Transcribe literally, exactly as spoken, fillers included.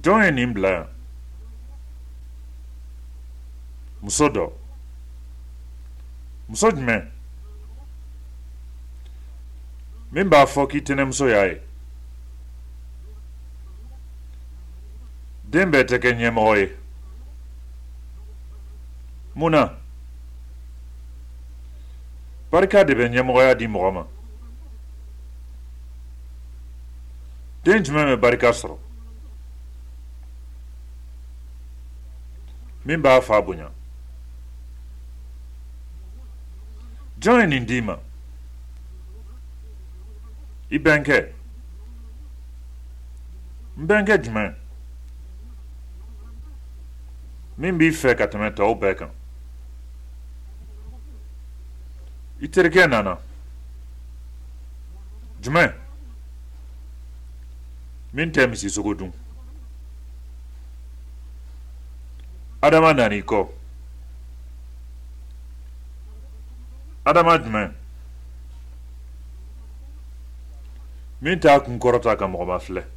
Join in bla. Musodo. Musodme. Mimba foki tenem so yae. Dembe teke moye. Muna. Barka de ben moya di mogama. Denj me barka soro. Mimba fabunya. Join in dima. Ibenke. Mbenke jme. Mimbi fe katameta o bekan. Iterke nana. Jme. Min temisi sogodun. Adama nani ko. Adama jme. Min ta kun korota ka mo ma fle.